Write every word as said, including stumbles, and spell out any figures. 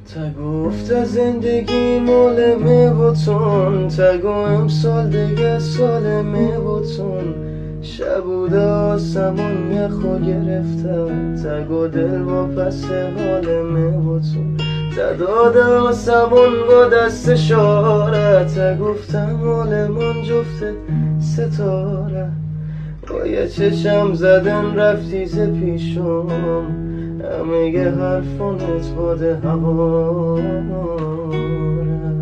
تا گفت زندگی مال میبوتون، تا گو امسال دیگه سال میبوتون. شبوده آسمون یخو گرفته، تا گو دل با پس حال میبوتون. تا داده آسمون با دست شاره، تا گفتم مال من جفت ستاره. با یه چشم زدن رفتی ز پیشم، همه حرفانت باد هواره.